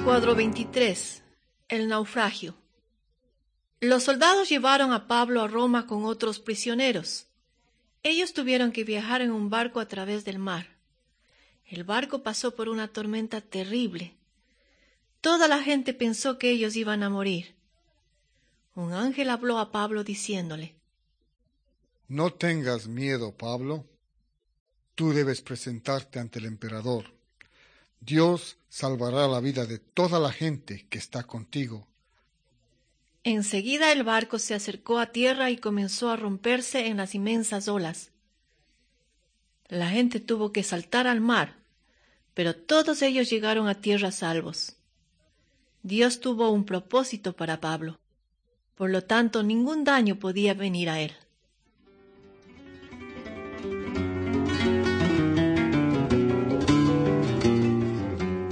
Cuadro 23. El naufragio. Los soldados llevaron a Pablo a Roma con otros prisioneros. Ellos tuvieron que viajar en un barco a través del mar. El barco pasó por una tormenta terrible. Toda la gente pensó que ellos iban a morir. Un ángel habló a Pablo diciéndole: No tengas miedo, Pablo. Tú debes presentarte ante el emperador. Dios salvará la vida de toda la gente que está contigo. Enseguida el barco se acercó a tierra y comenzó a romperse en las inmensas olas. La gente tuvo que saltar al mar, pero todos ellos llegaron a tierra salvos. Dios tuvo un propósito para Pablo, por lo tanto ningún daño podía venir a él.